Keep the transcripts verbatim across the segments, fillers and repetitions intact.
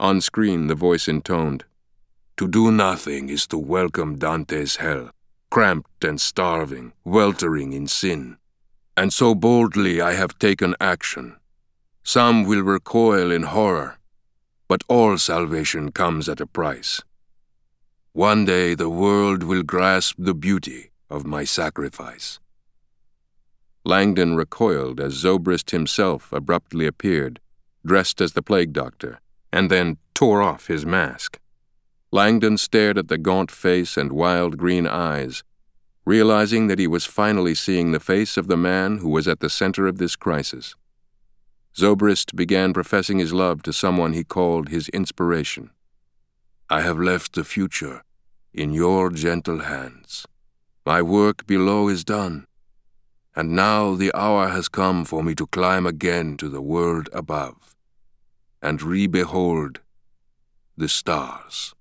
On screen, the voice intoned, "To do nothing is to welcome Dante's hell, cramped and starving, weltering in sin. And so boldly I have taken action. Some will recoil in horror, but all salvation comes at a price. One day the world will grasp the beauty of my sacrifice." Langdon recoiled as Zobrist himself abruptly appeared, dressed as the plague doctor, and then tore off his mask. Langdon stared at the gaunt face and wild green eyes, realizing that he was finally seeing the face of the man who was at the center of this crisis. Zobrist began professing his love to someone he called his inspiration. "I have left the future in your gentle hands. My work below is done, and now the hour has come for me to climb again to the world above, and re-behold the stars."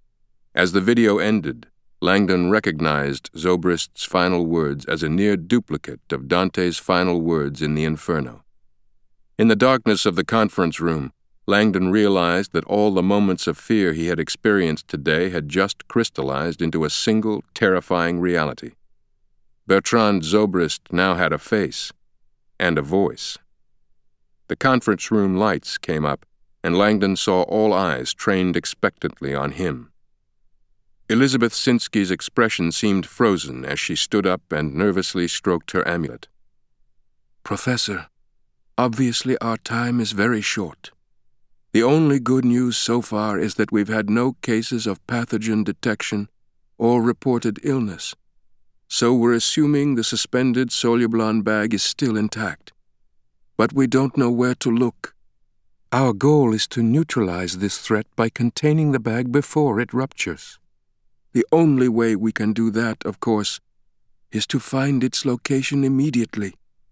As the video ended, Langdon recognized Zobrist's final words as a near duplicate of Dante's final words in the Inferno. In the darkness of the conference room, Langdon realized that all the moments of fear he had experienced today had just crystallized into a single, terrifying reality. Bertrand Zobrist now had a face and a voice. The conference room lights came up, and Langdon saw all eyes trained expectantly on him. Elizabeth Sinsky's expression seemed frozen as she stood up and nervously stroked her amulet. "Professor, obviously our time is very short. The only good news so far is that we've had no cases of pathogen detection or reported illness, so we're assuming the suspended Solublon bag is still intact. But we don't know where to look. Our goal is to neutralize this threat by containing the bag before it ruptures. The only way we can do that, of course, is to find its location immediately."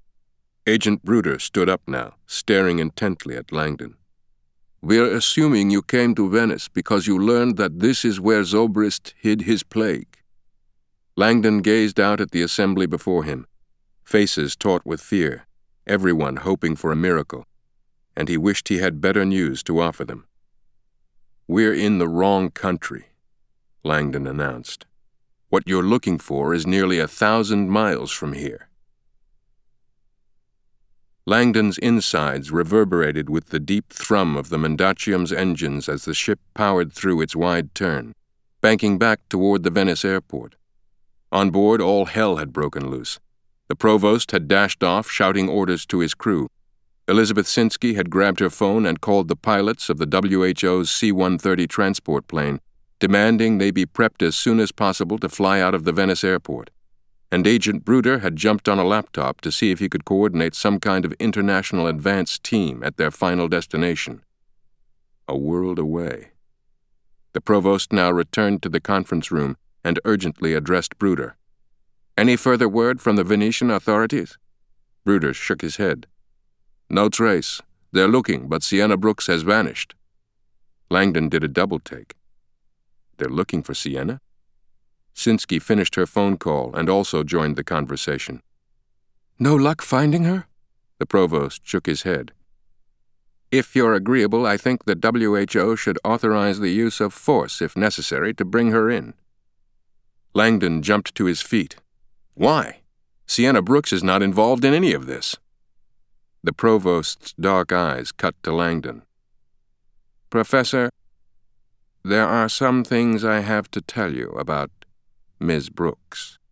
Agent Bruder stood up now, staring intently at Langdon. "We're assuming you came to Venice because you learned that this is where Zobrist hid his plague." Langdon gazed out at the assembly before him, faces taut with fear, everyone hoping for a miracle, and he wished he had better news to offer them. "We're in the wrong country," Langdon announced. "What you're looking for is nearly a thousand miles from here." Langdon's insides reverberated with the deep thrum of the Mendacium's engines as the ship powered through its wide turn, banking back toward the Venice airport. On board, all hell had broken loose. The provost had dashed off, shouting orders to his crew. Elizabeth Sinsky had grabbed her phone and called the pilots of the W H O's C one thirty transport plane, demanding they be prepped as soon as possible to fly out of the Venice airport. And Agent Bruder had jumped on a laptop to see if he could coordinate some kind of international advance team at their final destination. A world away. The provost now returned to the conference room and urgently addressed Bruder. "Any further word from the Venetian authorities?" Bruder shook his head. "No trace. They're looking, but Sienna Brooks has vanished." Langdon did a double-take. They're looking for Sienna? Sinsky finished her phone call and also joined the conversation. "No luck finding her?" The provost shook his head. "If you're agreeable, I think the W H O should authorize the use of force if necessary to bring her in." Langdon jumped to his feet. "Why? Sienna Brooks is not involved in any of this." The provost's dark eyes cut to Langdon. "Professor, there are some things I have to tell you about Miss Brooks."